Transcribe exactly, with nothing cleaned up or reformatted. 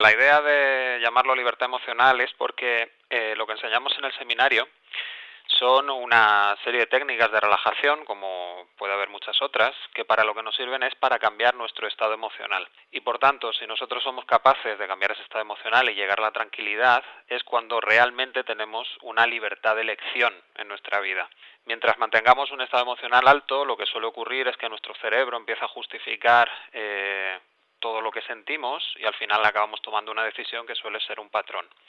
La idea de llamarlo libertad emocional es porque eh, lo que enseñamos en el seminario son una serie de técnicas de relajación, como puede haber muchas otras, que para lo que nos sirven es para cambiar nuestro estado emocional. Y por tanto, si nosotros somos capaces de cambiar ese estado emocional y llegar a la tranquilidad, es cuando realmente tenemos una libertad de elección en nuestra vida. Mientras mantengamos un estado emocional alto, lo que suele ocurrir es que nuestro cerebro empieza a justificar eh, todo lo que sentimos y al final acabamos tomando una decisión que suele ser un patrón.